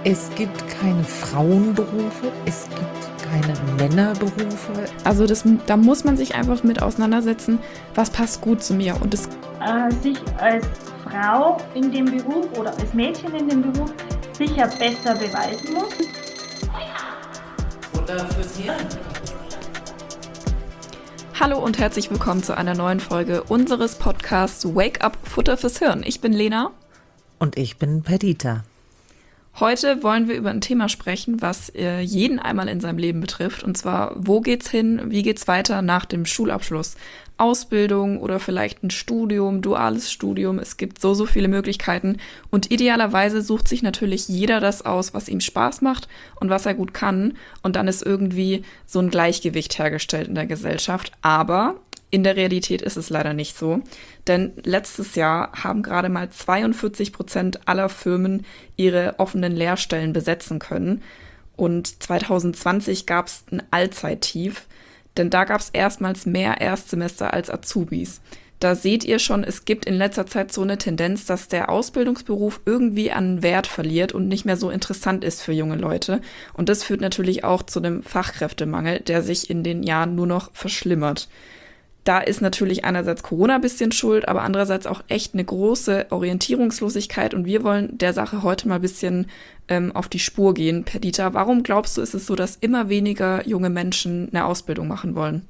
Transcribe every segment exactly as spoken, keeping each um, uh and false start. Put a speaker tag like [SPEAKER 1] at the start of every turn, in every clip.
[SPEAKER 1] Es gibt keine Frauenberufe, es gibt keine Männerberufe.
[SPEAKER 2] Also das, da muss man sich einfach mit auseinandersetzen, was passt gut zu mir. Und das
[SPEAKER 3] äh, sich als Frau in dem Beruf oder als Mädchen in dem Beruf sicher besser beweisen muss.
[SPEAKER 4] Futter fürs Hirn.
[SPEAKER 2] Hallo und herzlich willkommen zu einer neuen Folge unseres Podcasts Wake Up Futter fürs Hirn. Ich bin Lena.
[SPEAKER 1] Und ich bin Perdita.
[SPEAKER 2] Heute wollen wir über ein Thema sprechen, was äh, jeden einmal in seinem Leben betrifft. Und zwar, wo geht's hin, wie geht's weiter nach dem Schulabschluss? Ausbildung oder vielleicht ein Studium, duales Studium. Es gibt so, so viele Möglichkeiten. Und idealerweise sucht sich natürlich jeder das aus, was ihm Spaß macht und was er gut kann. Und dann ist irgendwie so ein Gleichgewicht hergestellt in der Gesellschaft. Aber in der Realität ist es leider nicht so, denn letztes Jahr haben gerade mal zweiundvierzig Prozent aller Firmen ihre offenen Lehrstellen besetzen können und zwanzig zwanzig gab es ein Allzeittief, denn da gab es erstmals mehr Erstsemester als Azubis. Da seht ihr schon, es gibt in letzter Zeit so eine Tendenz, dass der Ausbildungsberuf irgendwie an Wert verliert und nicht mehr so interessant ist für junge Leute. Und das führt natürlich auch zu einem Fachkräftemangel, der sich in den Jahren nur noch verschlimmert. Da ist natürlich einerseits Corona ein bisschen schuld, aber andererseits auch echt eine große Orientierungslosigkeit. Und wir wollen der Sache heute mal ein bisschen ähm, auf die Spur gehen. Perdita, warum glaubst du, ist es so, dass immer weniger junge Menschen eine Ausbildung machen wollen?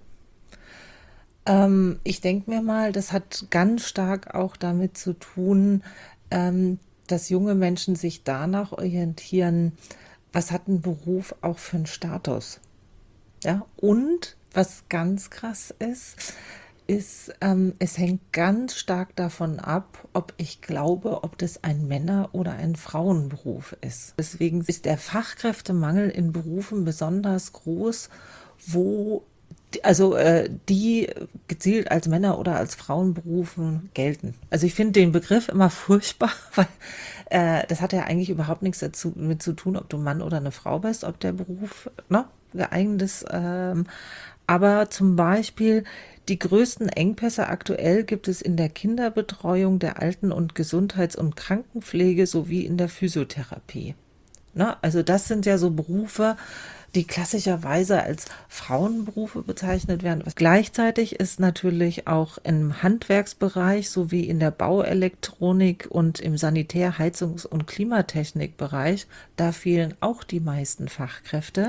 [SPEAKER 1] Ähm, ich denke mir mal, das hat ganz stark auch damit zu tun, ähm, dass junge Menschen sich danach orientieren, was hat ein Beruf auch für einen Status? Ja, und was ganz krass ist, ist, ähm, es hängt ganz stark davon ab, ob ich glaube, ob das ein Männer- oder ein Frauenberuf ist. Deswegen ist der Fachkräftemangel in Berufen besonders groß, wo die, also äh, die gezielt als Männer- oder als Frauenberufen gelten. Also ich finde den Begriff immer furchtbar, weil äh, das hat ja eigentlich überhaupt nichts dazu mit zu tun, ob du Mann oder eine Frau bist, ob der Beruf, ne, geeignet ist. Ähm, aber zum Beispiel die größten Engpässe aktuell gibt es in der Kinderbetreuung, der Alten- und Gesundheits- und Krankenpflege sowie in der Physiotherapie. Na, also das sind ja so Berufe, die klassischerweise als Frauenberufe bezeichnet werden. Gleichzeitig ist natürlich auch im Handwerksbereich sowie in der Bauelektronik und im Sanitär-, Heizungs- und Klimatechnikbereich, da fehlen auch die meisten Fachkräfte.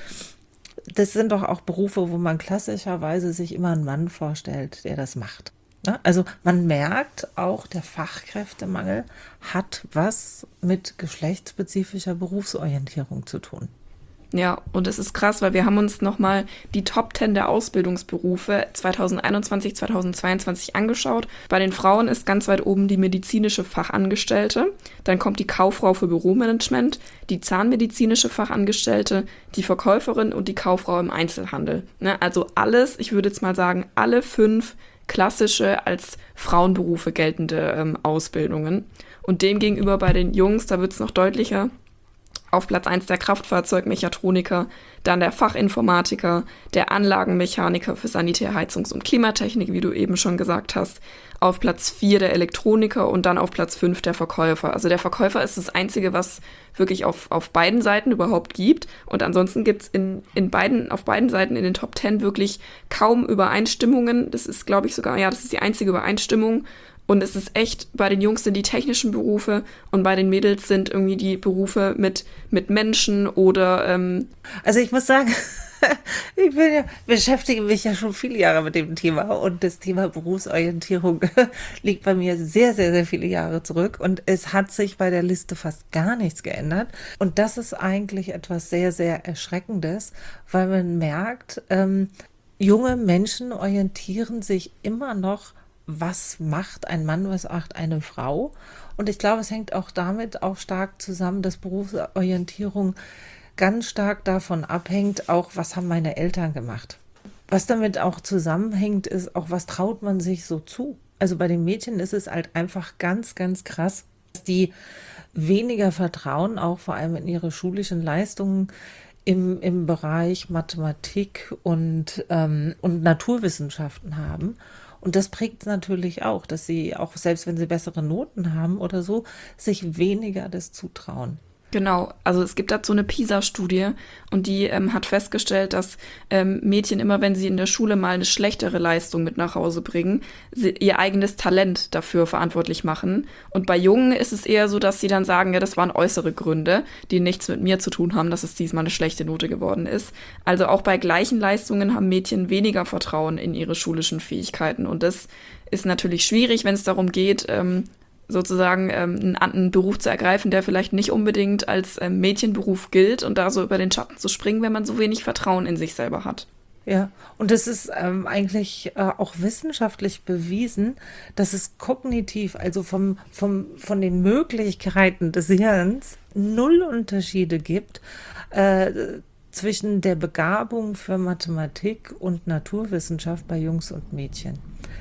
[SPEAKER 1] Das sind doch auch Berufe, wo man klassischerweise sich immer einen Mann vorstellt, der das macht. Ne? Also man merkt auch, der Fachkräftemangel hat was mit geschlechtsspezifischer Berufsorientierung zu tun.
[SPEAKER 2] Ja, und es ist krass, weil wir haben uns nochmal die Top zehn der Ausbildungsberufe zwanzig einundzwanzig, zwanzig zweiundzwanzig angeschaut. Bei den Frauen ist ganz weit oben die medizinische Fachangestellte, dann kommt die Kauffrau für Büromanagement, die zahnmedizinische Fachangestellte, die Verkäuferin und die Kauffrau im Einzelhandel. Ne? Also alles, ich würde jetzt mal sagen, alle fünf klassische als Frauenberufe geltende ähm, Ausbildungen. Und demgegenüber bei den Jungs, da wird es noch deutlicher. Auf Platz eins der Kraftfahrzeugmechatroniker, dann der Fachinformatiker, der Anlagenmechaniker für Sanitär-, Heizungs- und Klimatechnik, wie du eben schon gesagt hast. Auf Platz vier der Elektroniker und dann auf Platz fünf der Verkäufer. Also der Verkäufer ist das Einzige, was wirklich auf, auf beiden Seiten überhaupt gibt. Und ansonsten gibt es in, in beiden, auf beiden Seiten in den Top zehn wirklich kaum Übereinstimmungen. Das ist, glaube ich, sogar, ja, das ist die einzige Übereinstimmung. Und es ist echt, bei den Jungs sind die technischen Berufe und bei den Mädels sind irgendwie die Berufe mit, mit Menschen oder... Ähm
[SPEAKER 1] also ich muss sagen, ich bin ja, beschäftige mich ja schon viele Jahre mit dem Thema und das Thema Berufsorientierung liegt bei mir sehr, sehr, sehr viele Jahre zurück und es hat sich bei der Liste fast gar nichts geändert. Und das ist eigentlich etwas sehr, sehr Erschreckendes, weil man merkt, ähm, junge Menschen orientieren sich immer noch, was macht ein Mann, was macht eine Frau? Und ich glaube, es hängt auch damit auch stark zusammen, dass Berufsorientierung ganz stark davon abhängt, auch was haben meine Eltern gemacht. Was damit auch zusammenhängt, ist auch, was traut man sich so zu? Also bei den Mädchen ist es halt einfach ganz, ganz krass, dass die weniger Vertrauen, auch vor allem in ihre schulischen Leistungen, im, im Bereich Mathematik und, ähm, und Naturwissenschaften haben. Und das prägt natürlich auch, dass sie auch, selbst wenn sie bessere Noten haben oder so, sich weniger das zutrauen.
[SPEAKER 2] Genau, also es gibt dazu eine PISA-Studie und die ähm, hat festgestellt, dass ähm, Mädchen immer, wenn sie in der Schule mal eine schlechtere Leistung mit nach Hause bringen, sie ihr eigenes Talent dafür verantwortlich machen. Und bei Jungen ist es eher so, dass sie dann sagen, ja, das waren äußere Gründe, die nichts mit mir zu tun haben, dass es diesmal eine schlechte Note geworden ist. Also auch bei gleichen Leistungen haben Mädchen weniger Vertrauen in ihre schulischen Fähigkeiten. Und das ist natürlich schwierig, wenn es darum geht, ähm, sozusagen ähm, einen, einen Beruf zu ergreifen, der vielleicht nicht unbedingt als ähm, Mädchenberuf gilt und da so über den Schatten zu springen, wenn man so wenig Vertrauen in sich selber hat.
[SPEAKER 1] Ja, und es ist ähm, eigentlich äh, auch wissenschaftlich bewiesen, dass es kognitiv, also vom, vom, von den Möglichkeiten des Hirns, null Unterschiede gibt äh, zwischen der Begabung für Mathematik und Naturwissenschaft bei Jungs und Mädchen.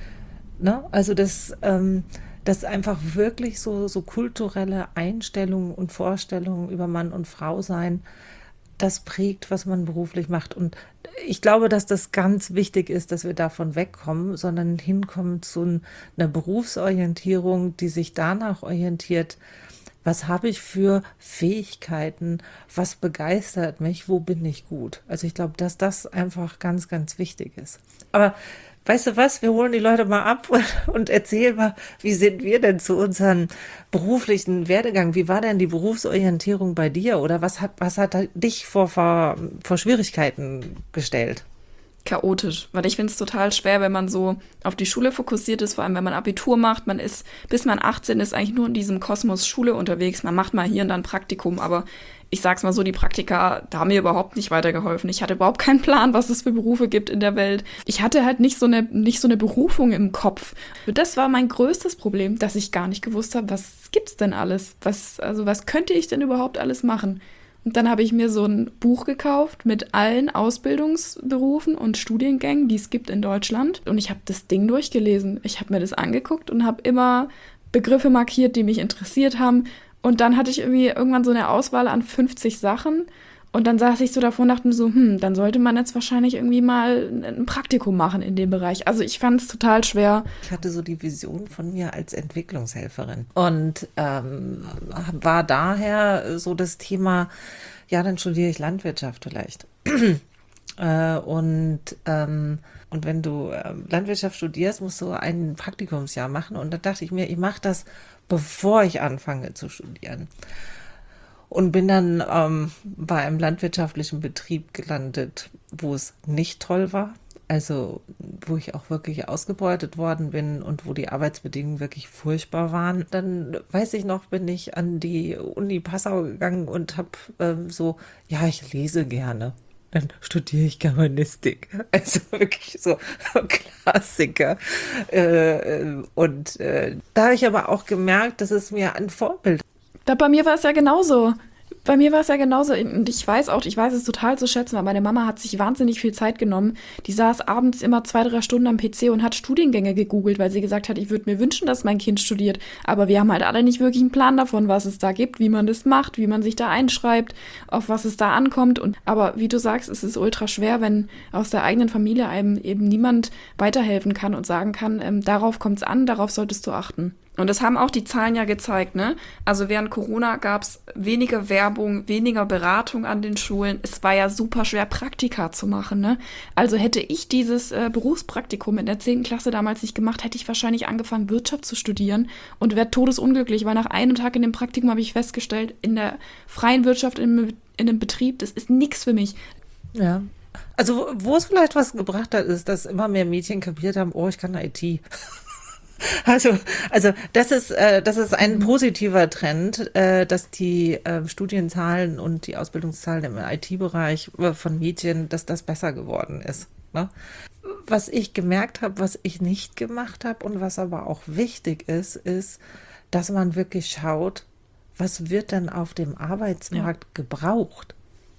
[SPEAKER 1] Ne? Also das, ähm, das einfach wirklich so, so kulturelle Einstellungen und Vorstellungen über Mann und Frau sein, das prägt, was man beruflich macht. Und ich glaube, dass das ganz wichtig ist, dass wir davon wegkommen, sondern hinkommen zu einer Berufsorientierung, die sich danach orientiert, was habe ich für Fähigkeiten, was begeistert mich, wo bin ich gut. Also ich glaube, dass das einfach ganz, ganz wichtig ist. Aber weißt du was, wir holen die Leute mal ab und erzählen mal, wie sind wir denn zu unserem beruflichen Werdegang? Wie war denn die Berufsorientierung bei dir? Oder was hat, was hat dich vor, vor, vor Schwierigkeiten gestellt?
[SPEAKER 2] Chaotisch, weil ich finde es total schwer, wenn man so auf die Schule fokussiert ist, vor allem wenn man Abitur macht, man ist, bis man achtzehn ist, eigentlich nur in diesem Kosmos Schule unterwegs, man macht mal hier und da ein Praktikum, aber ich sag's mal so, die Praktika, da haben mir überhaupt nicht weitergeholfen. Ich hatte überhaupt keinen Plan, was es für Berufe gibt in der Welt. Ich hatte halt nicht so eine, nicht so eine Berufung im Kopf. Und das war mein größtes Problem, dass ich gar nicht gewusst habe, was gibt's denn alles? Was, also was könnte ich denn überhaupt alles machen? Und dann habe ich mir so ein Buch gekauft mit allen Ausbildungsberufen und Studiengängen, die es gibt in Deutschland. Und ich habe das Ding durchgelesen. Ich habe mir das angeguckt und habe immer Begriffe markiert, die mich interessiert haben. Und dann hatte ich irgendwie irgendwann so eine Auswahl an fünfzig Sachen. Und dann saß ich so davor und dachte mir so, hm, dann sollte man jetzt wahrscheinlich irgendwie mal ein Praktikum machen in dem Bereich. Also ich fand es total schwer.
[SPEAKER 1] Ich hatte so die Vision von mir als Entwicklungshelferin und ähm, war daher so das Thema, ja, dann studiere ich Landwirtschaft vielleicht. äh, und ähm, und wenn du äh, Landwirtschaft studierst, musst du ein Praktikumsjahr machen. Und da dachte ich mir, ich mache das, bevor ich anfange zu studieren. Und bin dann ähm, bei einem landwirtschaftlichen Betrieb gelandet, wo es nicht toll war. Also wo ich auch wirklich ausgebeutet worden bin und wo die Arbeitsbedingungen wirklich furchtbar waren. Dann weiß ich noch, bin ich an die Uni Passau gegangen und habe ähm, so, ja, ich lese gerne. Dann studiere ich Germanistik. Also wirklich so Klassiker. Äh, und äh, da habe ich aber auch gemerkt, dass es mir ein Vorbild.
[SPEAKER 2] Da bei mir war es ja genauso. Bei mir war es ja genauso. Und ich weiß auch, ich weiß es total zu schätzen, weil meine Mama hat sich wahnsinnig viel Zeit genommen. Die saß abends immer zwei, drei Stunden am P C und hat Studiengänge gegoogelt, weil sie gesagt hat, ich würde mir wünschen, dass mein Kind studiert. Aber wir haben halt alle nicht wirklich einen Plan davon, was es da gibt, wie man das macht, wie man sich da einschreibt, auf was es da ankommt. Und aber wie du sagst, es ist ultra schwer, wenn aus der eigenen Familie einem eben niemand weiterhelfen kann und sagen kann, ähm, darauf kommt es an, darauf solltest du achten. Und das haben auch die Zahlen ja gezeigt, ne? Also während Corona gab es weniger Werbung, weniger Beratung an den Schulen. Es war ja super schwer, Praktika zu machen, ne? Also hätte ich dieses äh, Berufspraktikum in der zehnten Klasse damals nicht gemacht, hätte ich wahrscheinlich angefangen, Wirtschaft zu studieren und wäre todesunglücklich, weil nach einem Tag in dem Praktikum habe ich festgestellt, in der freien Wirtschaft, in, in einem Betrieb, das ist nichts für mich.
[SPEAKER 1] Ja. Also wo es vielleicht was gebracht hat, ist, dass immer mehr Mädchen kapiert haben, oh, ich kann I T. Also, also das ist, äh, das ist ein positiver Trend, äh, dass die äh, Studienzahlen und die Ausbildungszahlen im I T-Bereich äh, von Mädchen, dass das besser geworden ist. Ne? Was ich gemerkt habe, was ich nicht gemacht habe und was aber auch wichtig ist, ist, dass man wirklich schaut, was wird denn auf dem Arbeitsmarkt ja. gebraucht?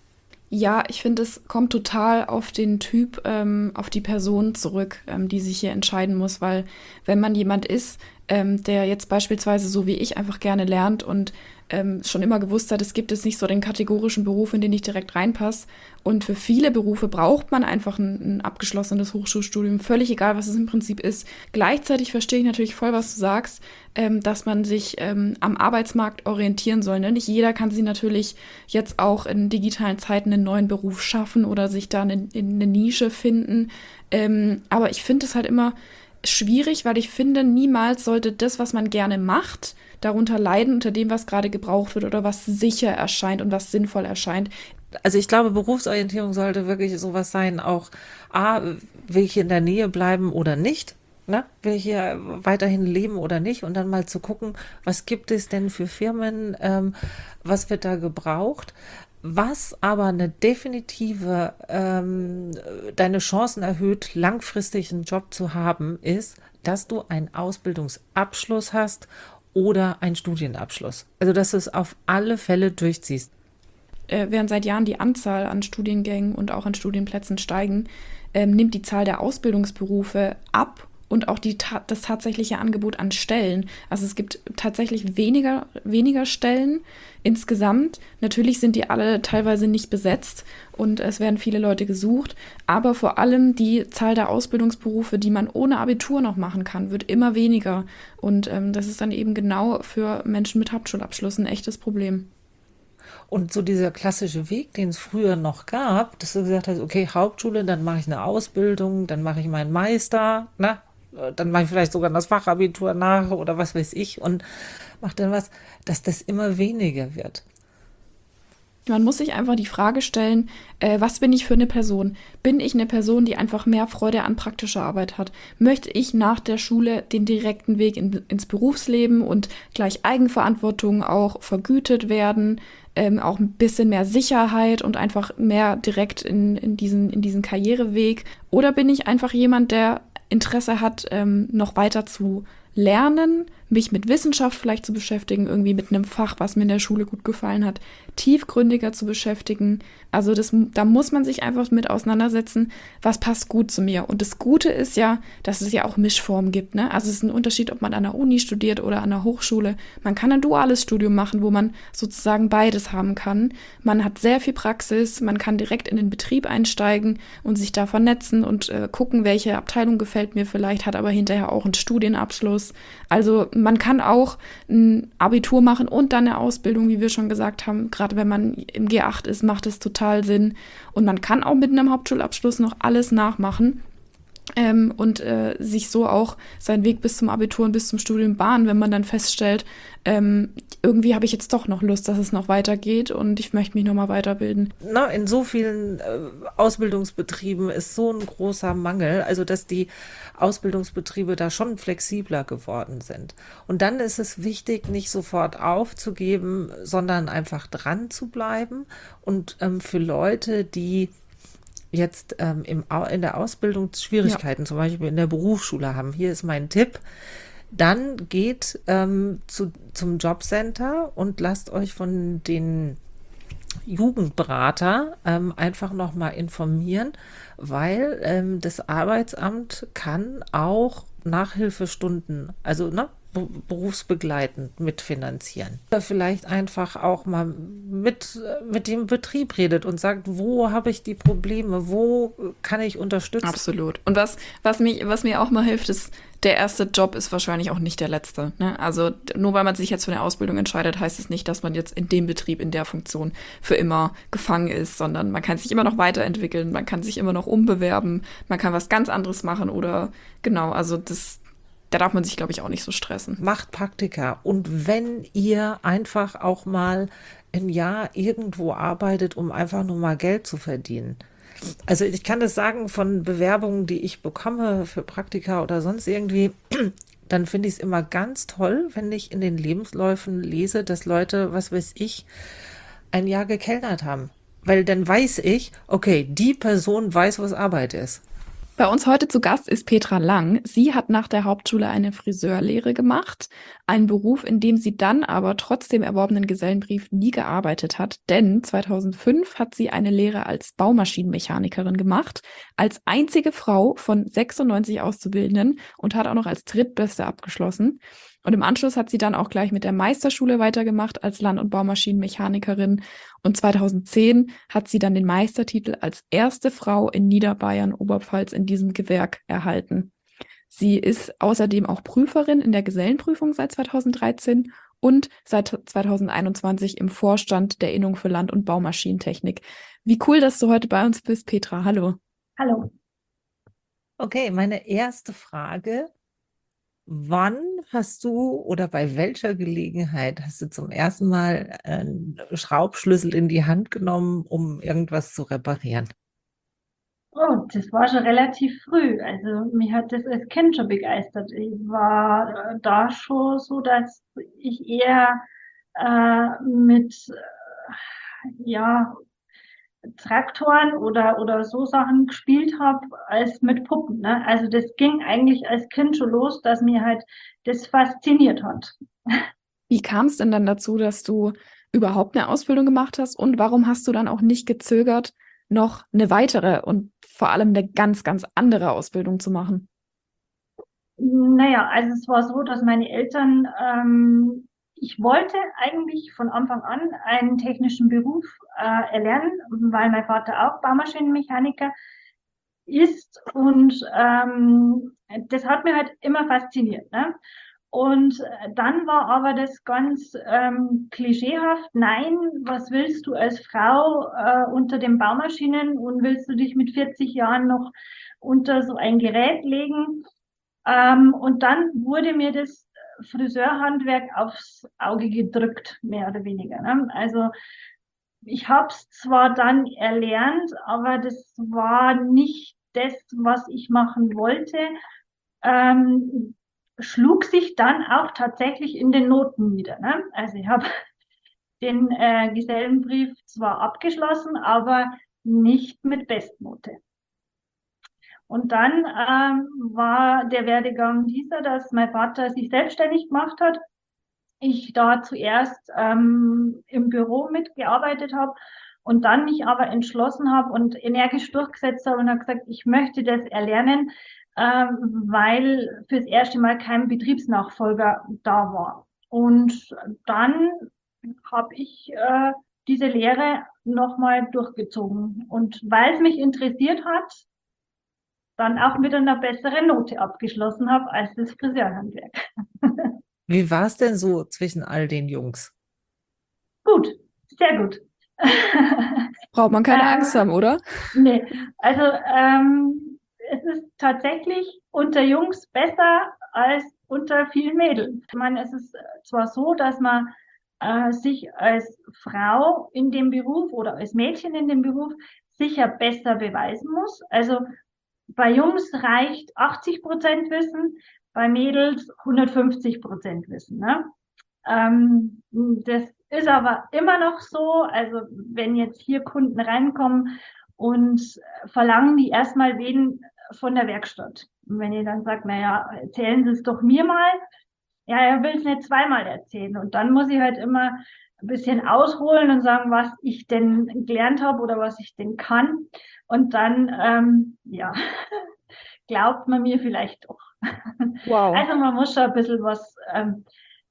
[SPEAKER 2] Ja, ich finde, es kommt total auf den Typ, ähm, auf die Person zurück, ähm, die sich hier entscheiden muss, weil wenn man jemand ist, ähm, der jetzt beispielsweise so wie ich einfach gerne lernt und ähm, schon immer gewusst hat, es gibt jetzt nicht so den kategorischen Beruf, in den ich direkt reinpasse. Und für viele Berufe braucht man einfach ein, ein abgeschlossenes Hochschulstudium, völlig egal, was es im Prinzip ist. Gleichzeitig verstehe ich natürlich voll, was du sagst, ähm, dass man sich ähm, am Arbeitsmarkt orientieren soll. Ne? Nicht jeder kann sich natürlich jetzt auch in digitalen Zeiten einen neuen Beruf schaffen oder sich da in, in eine Nische finden. Ähm, aber ich finde es halt immer schwierig, weil ich finde, niemals sollte das, was man gerne macht, darunter leiden unter dem, was gerade gebraucht wird oder was sicher erscheint und was sinnvoll erscheint.
[SPEAKER 1] Also ich glaube, Berufsorientierung sollte wirklich sowas sein, auch, A, will ich hier in der Nähe bleiben oder nicht? Ne? Will ich hier weiterhin leben oder nicht? Und dann mal zu gucken, was gibt es denn für Firmen, ähm, was wird da gebraucht? Was aber eine definitive, ähm, deine Chancen erhöht, langfristig einen Job zu haben, ist, dass du einen Ausbildungsabschluss hast oder einen Studienabschluss. Also, dass du es auf alle Fälle durchziehst.
[SPEAKER 2] Äh, während seit Jahren die Anzahl an Studiengängen und auch an Studienplätzen steigen, ähm, nimmt die Zahl der Ausbildungsberufe ab und auch die, ta- das tatsächliche Angebot an Stellen. Also es gibt tatsächlich weniger, weniger Stellen insgesamt. Natürlich sind die alle teilweise nicht besetzt und es werden viele Leute gesucht, aber vor allem die Zahl der Ausbildungsberufe, die man ohne Abitur noch machen kann, wird immer weniger. Und ähm, das ist dann eben genau für Menschen mit Hauptschulabschluss ein echtes Problem.
[SPEAKER 1] Und so dieser klassische Weg, den es früher noch gab, dass du gesagt hast, okay, Hauptschule, dann mache ich eine Ausbildung, dann mache ich meinen Meister, ne? Dann mache ich vielleicht sogar das Fachabitur nach oder was weiß ich und mache dann was, dass das immer weniger wird.
[SPEAKER 2] Man muss sich einfach die Frage stellen, äh, was bin ich für eine Person? Bin ich eine Person, die einfach mehr Freude an praktischer Arbeit hat? Möchte ich nach der Schule den direkten Weg in, ins Berufsleben und gleich Eigenverantwortung auch vergütet werden? Ähm, auch ein bisschen mehr Sicherheit und einfach mehr direkt in, in, diesen, in diesen Karriereweg? Oder bin ich einfach jemand, der Interesse hat, ähm, noch weiter zu lernen, mich mit Wissenschaft vielleicht zu beschäftigen, irgendwie mit einem Fach, was mir in der Schule gut gefallen hat, tiefgründiger zu beschäftigen. Also das, da muss man sich einfach mit auseinandersetzen, was passt gut zu mir. Und das Gute ist ja, dass es ja auch Mischformen gibt. Ne? Also es ist ein Unterschied, ob man an der Uni studiert oder an der Hochschule. Man kann ein duales Studium machen, wo man sozusagen beides haben kann. Man hat sehr viel Praxis, man kann direkt in den Betrieb einsteigen und sich da vernetzen und äh, gucken, welche Abteilung gefällt mir vielleicht, hat aber hinterher auch einen Studienabschluss. Also man kann auch ein Abitur machen und dann eine Ausbildung, wie wir schon gesagt haben. Gerade wenn man im G acht ist, macht es total Sinn. Und man kann auch mit einem Hauptschulabschluss noch alles nachmachen. Ähm, und äh, sich so auch seinen Weg bis zum Abitur und bis zum Studium bahnen, wenn man dann feststellt, ähm, irgendwie habe ich jetzt doch noch Lust, dass es noch weitergeht und ich möchte mich nochmal weiterbilden.
[SPEAKER 1] Na, in so vielen äh, Ausbildungsbetrieben ist so ein großer Mangel, also dass die Ausbildungsbetriebe da schon flexibler geworden sind. Und dann ist es wichtig, nicht sofort aufzugeben, sondern einfach dran zu bleiben. Und ähm, für Leute, die jetzt ähm, im, Au- in der Ausbildung Schwierigkeiten, zum Beispiel in der Berufsschule haben, hier ist mein Tipp, dann geht ähm, zu, zum Jobcenter und lasst euch von den Jugendberater ähm, einfach nochmal informieren, weil ähm, das Arbeitsamt kann auch Nachhilfestunden, also ne, be- berufsbegleitend mitfinanzieren. Oder vielleicht einfach auch mal mit, mit dem Betrieb redet und sagt, wo habe ich die Probleme, wo kann ich unterstützen?
[SPEAKER 2] Absolut. Und was, was, mich, was mir auch mal hilft, ist, der erste Job ist wahrscheinlich auch nicht der letzte. Ne? Also nur weil man sich jetzt für eine Ausbildung entscheidet, heißt es nicht, dass man jetzt in dem Betrieb, in der Funktion für immer gefangen ist, sondern man kann sich immer noch weiterentwickeln, man kann sich immer noch umbewerben, man kann was ganz anderes machen oder genau, also das, da darf man sich, glaube ich, auch nicht so stressen.
[SPEAKER 1] Macht Praktika. Und wenn ihr einfach auch mal ein Jahr irgendwo arbeitet, um einfach nur mal Geld zu verdienen. Also ich kann das sagen von Bewerbungen, die ich bekomme für Praktika oder sonst irgendwie, dann finde ich es immer ganz toll, wenn ich in den Lebensläufen lese, dass Leute, was weiß ich, ein Jahr gekellnert haben. Weil dann weiß ich, okay, die Person weiß, was Arbeit ist.
[SPEAKER 2] Bei uns heute zu Gast ist Petra Lang. Sie hat nach der Hauptschule eine Friseurlehre gemacht, einen Beruf, in dem sie dann aber trotz dem erworbenen Gesellenbrief nie gearbeitet hat, denn zweitausendfünf hat sie eine Lehre als Baumaschinenmechanikerin gemacht, als einzige Frau von sechsundneunzig Auszubildenden und hat auch noch als Drittbeste abgeschlossen. Und im Anschluss hat sie dann auch gleich mit der Meisterschule weitergemacht als Land- und Baumaschinenmechanikerin. Und zweitausendzehn hat sie dann den Meistertitel als erste Frau in Niederbayern, Oberpfalz in diesem Gewerk erhalten. Sie ist außerdem auch Prüferin in der Gesellenprüfung seit zweitausenddreizehn und seit zweitausendeinundzwanzig im Vorstand der Innung für Land- und Baumaschinentechnik. Wie cool, dass du heute bei uns bist, Petra. Hallo.
[SPEAKER 3] Hallo.
[SPEAKER 1] Okay, meine erste Frage. Wann hast du oder bei welcher Gelegenheit hast du zum ersten Mal einen Schraubschlüssel in die Hand genommen, um irgendwas zu reparieren?
[SPEAKER 3] Oh, das war schon relativ früh. Also mich hat das als Kind schon begeistert. Ich war äh, da schon so, dass ich eher äh, mit äh, ja, Traktoren oder, oder so Sachen gespielt habe, als mit Puppen. Ne? Also das ging eigentlich als Kind schon los, dass mir halt das fasziniert hat.
[SPEAKER 2] Wie kam es denn dann dazu, dass du überhaupt eine Ausbildung gemacht hast? Und warum hast du dann auch nicht gezögert, noch eine weitere und vor allem eine ganz, ganz andere Ausbildung zu machen?
[SPEAKER 3] Naja, also es war so, dass meine Eltern, ähm, ich wollte eigentlich von Anfang an einen technischen Beruf äh, erlernen, weil mein Vater auch Baumaschinenmechaniker ist und ähm, das hat mir halt immer fasziniert. Ne? Und äh, dann war aber das ganz ähm, klischeehaft, nein, was willst du als Frau äh, unter den Baumaschinen und willst du dich mit vierzig Jahren noch unter so ein Gerät legen? Ähm, und dann wurde mir das Friseurhandwerk aufs Auge gedrückt, mehr oder weniger. Ne? Also ich habe es zwar dann erlernt, aber das war nicht das, was ich machen wollte. Ähm, schlug sich dann auch tatsächlich in den Noten nieder. Ne? Also ich habe den äh, Gesellenbrief zwar abgeschlossen, aber nicht mit Bestnote. Und dann ähm, war der Werdegang dieser, dass mein Vater sich selbstständig gemacht hat. Ich da zuerst ähm, im Büro mitgearbeitet habe und dann mich aber entschlossen habe und energisch durchgesetzt habe und habe gesagt, ich möchte das erlernen, ähm, weil fürs erste Mal kein Betriebsnachfolger da war. Und dann habe ich äh, diese Lehre nochmal durchgezogen. Und weil es mich interessiert hat, dann auch mit einer besseren Note abgeschlossen habe als das Friseurhandwerk.
[SPEAKER 1] Wie war es denn so zwischen all den Jungs?
[SPEAKER 3] Gut, sehr gut.
[SPEAKER 2] Braucht man keine Angst
[SPEAKER 3] ähm,
[SPEAKER 2] haben, oder?
[SPEAKER 3] nee, also ähm, es ist tatsächlich unter Jungs besser als unter vielen Mädels. Ich meine, es ist zwar so, dass man äh, sich als Frau in dem Beruf oder als Mädchen in dem Beruf sicher besser beweisen muss. Also bei Jungs reicht achtzig Prozent Wissen, bei Mädels hundertfünfzig Prozent Wissen. Ne? Ähm, das ist aber immer noch so. Also wenn jetzt hier Kunden reinkommen und verlangen die erstmal wen von der Werkstatt. Und wenn ihr dann sagt, naja, erzählen Sie es doch mir mal. Ja, er will es nicht zweimal erzählen. Und dann muss ich halt immer ein bisschen ausholen und sagen, was ich denn gelernt habe oder was ich denn kann. Und dann, ähm, ja, glaubt man mir vielleicht doch.
[SPEAKER 2] Wow.
[SPEAKER 3] Also man muss schon ein bisschen was, ähm,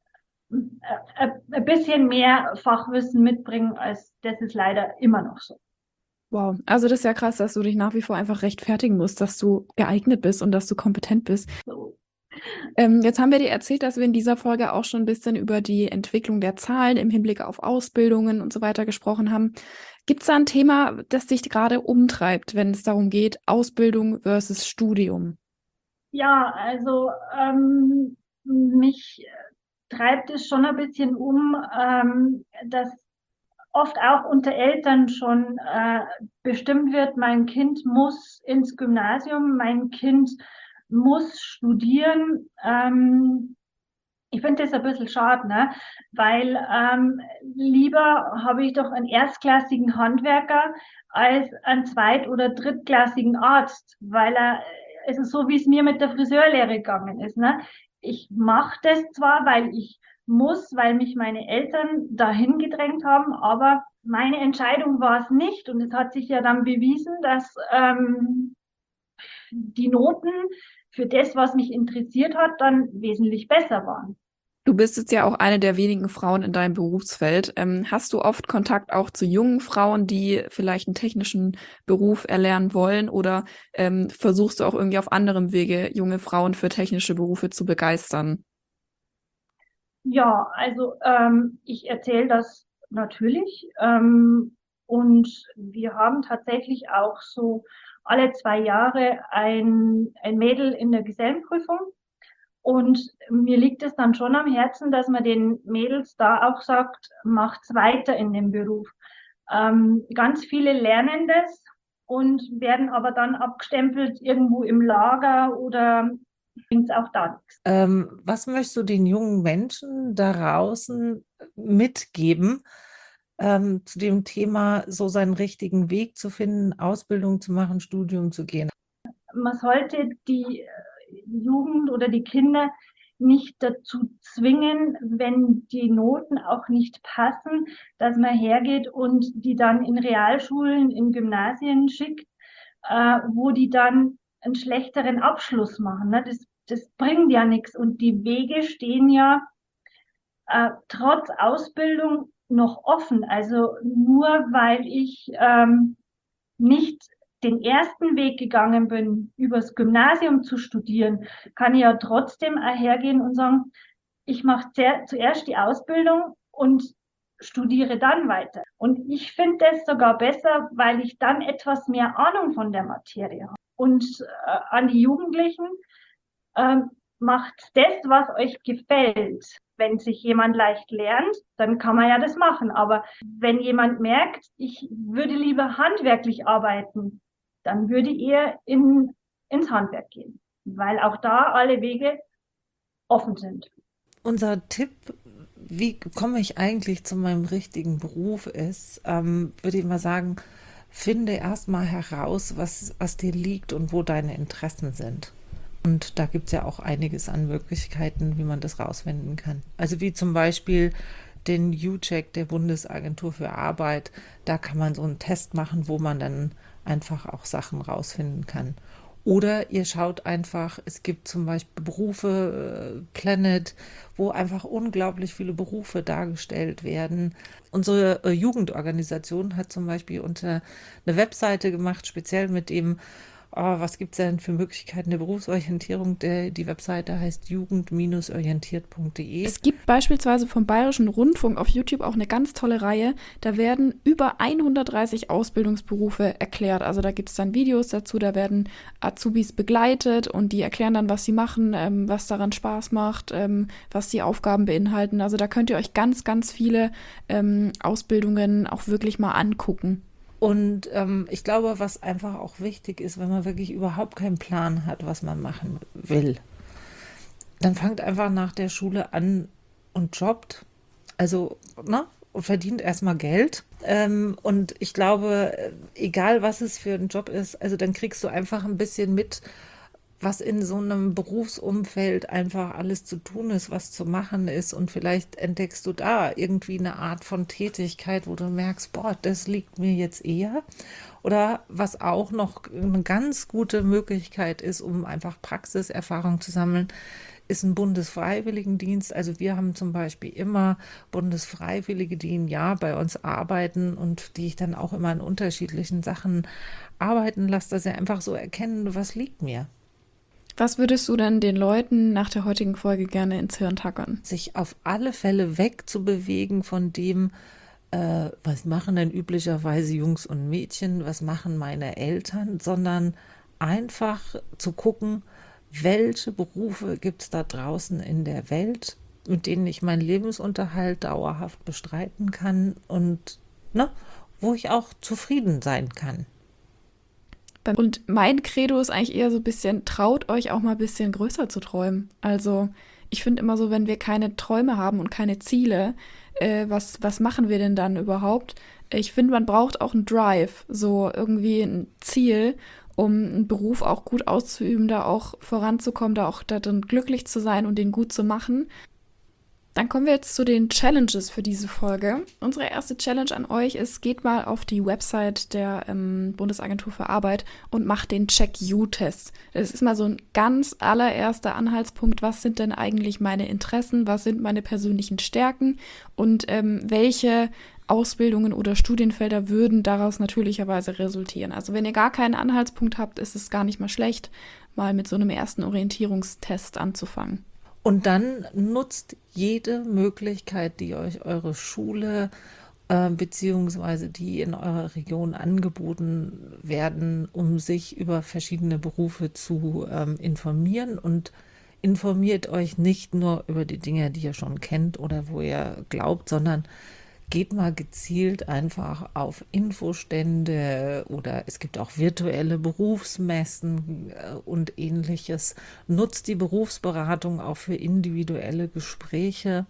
[SPEAKER 3] äh, ein bisschen mehr Fachwissen mitbringen, als das ist leider immer noch so.
[SPEAKER 2] Wow. Also das ist ja krass, dass du dich nach wie vor einfach rechtfertigen musst, dass du geeignet bist und dass du kompetent bist.
[SPEAKER 3] So.
[SPEAKER 2] Ähm, jetzt haben wir dir erzählt, dass wir in dieser Folge auch schon ein bisschen über die Entwicklung der Zahlen im Hinblick auf Ausbildungen und so weiter gesprochen haben. Gibt es da ein Thema, das dich gerade umtreibt, wenn es darum geht, Ausbildung versus Studium?
[SPEAKER 3] Ja, also ähm, mich treibt es schon ein bisschen um, ähm, dass oft auch unter Eltern schon äh, bestimmt wird, mein Kind muss ins Gymnasium, mein Kind muss studieren. Ähm, ich finde das ein bisschen schade, ne? Weil ähm, lieber habe ich doch einen erstklassigen Handwerker als einen zweit- oder drittklassigen Arzt, weil er, es ist so, wie es mir mit der Friseurlehre gegangen ist, ne? Ich mache das zwar, weil ich muss, weil mich meine Eltern dahin gedrängt haben, aber meine Entscheidung war es nicht und es hat sich ja dann bewiesen, dass ähm, die Noten für das, was mich interessiert hat, dann wesentlich besser waren.
[SPEAKER 2] Du bist jetzt ja auch eine der wenigen Frauen in deinem Berufsfeld. Ähm, hast du oft Kontakt auch zu jungen Frauen, die vielleicht einen technischen Beruf erlernen wollen? Oder ähm, versuchst du auch irgendwie auf anderem Wege, junge Frauen für technische Berufe zu begeistern?
[SPEAKER 3] Ja, also ähm, ich erzähle das natürlich. Ähm, und wir haben tatsächlich auch so alle zwei Jahre ein, ein Mädel in der Gesellenprüfung. Und mir liegt es dann schon am Herzen, dass man den Mädels da auch sagt, macht's weiter in dem Beruf. Ähm, ganz viele lernen das und werden aber dann abgestempelt irgendwo im Lager oder bringt's auch da nichts.
[SPEAKER 1] Ähm, was möchtest du den jungen Menschen da draußen mitgeben, ähm, zu dem Thema, so seinen richtigen Weg zu finden, Ausbildung zu machen, Studium zu gehen?
[SPEAKER 3] Man sollte die äh, Jugend oder die Kinder nicht dazu zwingen, wenn die Noten auch nicht passen, dass man hergeht und die dann in Realschulen, in Gymnasien schickt, äh, wo die dann einen schlechteren Abschluss machen. Ne? Das, das bringt ja nichts. Und die Wege stehen ja äh, trotz Ausbildung noch offen. Also nur weil ich ähm, nicht den ersten Weg gegangen bin, übers Gymnasium zu studieren, kann ich ja trotzdem hergehen und sagen, ich mache zuerst die Ausbildung und studiere dann weiter. Und ich finde das sogar besser, weil ich dann etwas mehr Ahnung von der Materie habe. Und äh, an die Jugendlichen, ähm, macht das, was euch gefällt. Wenn sich jemand leicht lernt, dann kann man ja das machen. Aber wenn jemand merkt, ich würde lieber handwerklich arbeiten, dann würde er in, ins Handwerk gehen, weil auch da alle Wege offen sind.
[SPEAKER 1] Unser Tipp, wie komme ich eigentlich zu meinem richtigen Beruf, ist, ähm, würde ich mal sagen, finde erstmal heraus, was, was dir liegt und wo deine Interessen sind. Und da gibt es ja auch einiges an Möglichkeiten, wie man das rausfinden kann. Also wie zum Beispiel den U-Check der Bundesagentur für Arbeit. Da kann man so einen Test machen, wo man dann einfach auch Sachen rausfinden kann. Oder ihr schaut einfach, es gibt zum Beispiel Berufe, äh, Planet, wo einfach unglaublich viele Berufe dargestellt werden. Unsere äh, Jugendorganisation hat zum Beispiel unter eine Webseite gemacht, speziell mit dem, oh, was gibt es denn für Möglichkeiten der Berufsorientierung? Der, die Webseite heißt jugend orientiert punkt de.
[SPEAKER 2] Es gibt beispielsweise vom Bayerischen Rundfunk auf YouTube auch eine ganz tolle Reihe. Da werden über hundertdreißig Ausbildungsberufe erklärt. Also da gibt es dann Videos dazu, da werden Azubis begleitet und die erklären dann, was sie machen, ähm, was daran Spaß macht, ähm, was die Aufgaben beinhalten. Also da könnt ihr euch ganz, ganz viele ähm, Ausbildungen auch wirklich mal angucken.
[SPEAKER 1] Und ähm, ich glaube, was einfach auch wichtig ist, wenn man wirklich überhaupt keinen Plan hat, was man machen will, dann fangt einfach nach der Schule an und jobbt. Also, ne? Und verdient erstmal Geld. Ähm, und ich glaube, äh, egal was es für ein Job ist, also dann kriegst du einfach ein bisschen mit, was in so einem Berufsumfeld einfach alles zu tun ist, was zu machen ist. Und vielleicht entdeckst du da irgendwie eine Art von Tätigkeit, wo du merkst, boah, das liegt mir jetzt eher. Oder was auch noch eine ganz gute Möglichkeit ist, um einfach Praxiserfahrung zu sammeln, ist ein Bundesfreiwilligendienst. Also wir haben zum Beispiel immer Bundesfreiwillige, die ein Jahr bei uns arbeiten und die ich dann auch immer in unterschiedlichen Sachen arbeiten lasse, dass sie einfach so erkennen, was liegt mir.
[SPEAKER 2] Was würdest du denn den Leuten nach der heutigen Folge gerne ins Hirn tackern?
[SPEAKER 1] Sich auf alle Fälle wegzubewegen von dem, äh, was machen denn üblicherweise Jungs und Mädchen, was machen meine Eltern, sondern einfach zu gucken, welche Berufe gibt es da draußen in der Welt, mit denen ich meinen Lebensunterhalt dauerhaft bestreiten kann und ne, wo ich auch zufrieden sein kann.
[SPEAKER 2] Und mein Credo ist eigentlich eher so ein bisschen, traut euch auch mal ein bisschen größer zu träumen. Also ich finde immer so, wenn wir keine Träume haben und keine Ziele, äh, was, was machen wir denn dann überhaupt? Ich finde, man braucht auch einen Drive, so irgendwie ein Ziel, um einen Beruf auch gut auszuüben, da auch voranzukommen, da auch darin glücklich zu sein und den gut zu machen. Dann kommen wir jetzt zu den Challenges für diese Folge. Unsere erste Challenge an euch ist, geht mal auf die Website der ähm, Bundesagentur für Arbeit und macht den Check-You-Test. Das ist mal so ein ganz allererster Anhaltspunkt. Was sind denn eigentlich meine Interessen? Was sind meine persönlichen Stärken? Und ähm, welche Ausbildungen oder Studienfelder würden daraus natürlicherweise resultieren? Also wenn ihr gar keinen Anhaltspunkt habt, ist es gar nicht mal schlecht, mal mit so einem ersten Orientierungstest anzufangen.
[SPEAKER 1] Und dann nutzt jede Möglichkeit, die euch eure Schule äh, beziehungsweise die in eurer Region angeboten werden, um sich über verschiedene Berufe zu ähm, informieren. Und informiert euch nicht nur über die Dinge, die ihr schon kennt oder wo ihr glaubt, sondern geht mal gezielt einfach auf Infostände oder es gibt auch virtuelle Berufsmessen und ähnliches. Nutzt die Berufsberatung auch für individuelle Gespräche.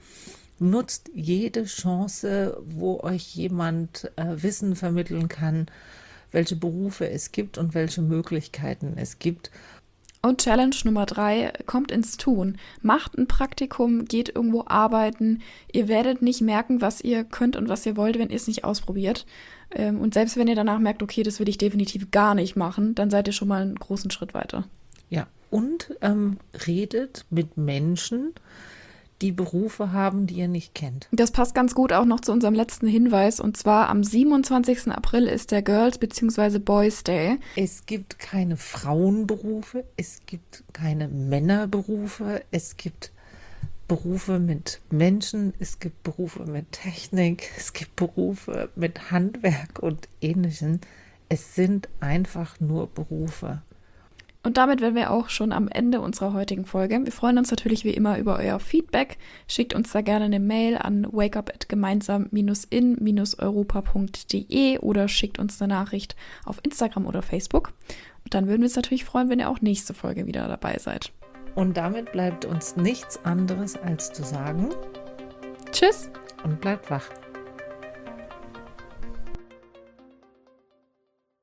[SPEAKER 1] Nutzt jede Chance, wo euch jemand äh, Wissen vermitteln kann, welche Berufe es gibt und welche Möglichkeiten es gibt.
[SPEAKER 2] Und Challenge Nummer drei, kommt ins Tun. Macht ein Praktikum, geht irgendwo arbeiten. Ihr werdet nicht merken, was ihr könnt und was ihr wollt, wenn ihr es nicht ausprobiert. Und selbst wenn ihr danach merkt, okay, das will ich definitiv gar nicht machen, dann seid ihr schon mal einen großen Schritt weiter.
[SPEAKER 1] Ja, und ähm, redet mit Menschen, die Berufe haben, die ihr nicht kennt.
[SPEAKER 2] Das passt ganz gut auch noch zu unserem letzten Hinweis. Und zwar am siebenundzwanzigsten April ist der Girls- bzw. Boys Day.
[SPEAKER 1] Es gibt keine Frauenberufe, es gibt keine Männerberufe, es gibt Berufe mit Menschen, es gibt Berufe mit Technik, es gibt Berufe mit Handwerk und Ähnlichem. Es sind einfach nur Berufe.
[SPEAKER 2] Und damit wären wir auch schon am Ende unserer heutigen Folge. Wir freuen uns natürlich wie immer über euer Feedback. Schickt uns da gerne eine Mail an wakeup at gemeinsam in europa punkt de oder schickt uns eine Nachricht auf Instagram oder Facebook. Und dann würden wir uns natürlich freuen, wenn ihr auch nächste Folge wieder dabei seid.
[SPEAKER 1] Und damit bleibt uns nichts anderes als zu sagen:
[SPEAKER 2] Tschüss
[SPEAKER 1] und bleibt wach.